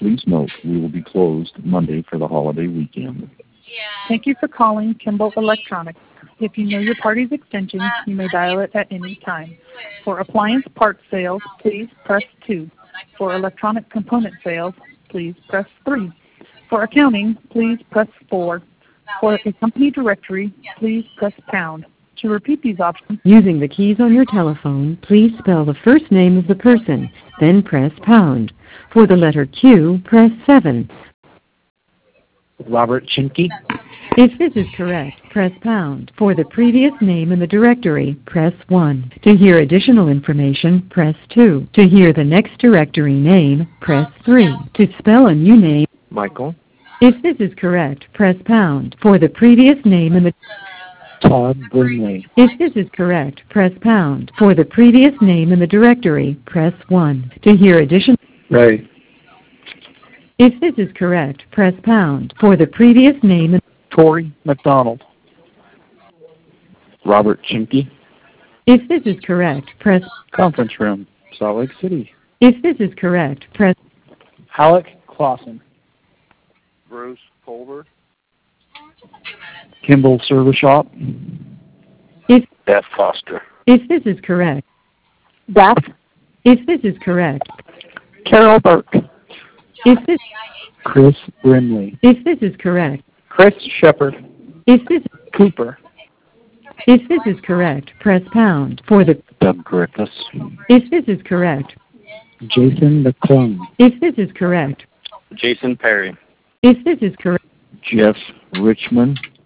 Please note we will be closed Monday for the holiday weekend. Thank you for calling Kimball Electronics. If you know your party's extension, you may dial it at any time. For appliance part sales, please press 2. For electronic component sales, please press 3. For accounting, please press 4. For a company directory, please press pound. To repeat these options, using the keys on your telephone, please spell the first name of the person, then press pound. For the letter Q, press 7. Robert Chinke. If this is correct, press pound. For the previous name in the directory, press 1. To hear additional information, press 2. To hear the next directory name, press 3. To spell a new name, Michael. if this is correct, press pound. For the previous name in the Todd Brimley. if this is correct, press pound. For the previous name in the directory, press 1. To hear additional Ray. if this is correct, press pound. For the previous name in Tori McDonald. Robert Chinke. if this is correct, press Conference room, Salt Lake City. if this is correct, press Alec Clausen. Bruce Culver. Kimball Service Shop. Beth Foster. if this is correct. Beth, If this is correct, Carol Burke, if this Chris Brimley. if this is correct, Chris Shepard. if this Cooper. if this is correct, press pound. For the Doug Griffiths. if this is correct, Jason McClung. if this is correct, Jason Perry. if this is correct, Jeff Richmond.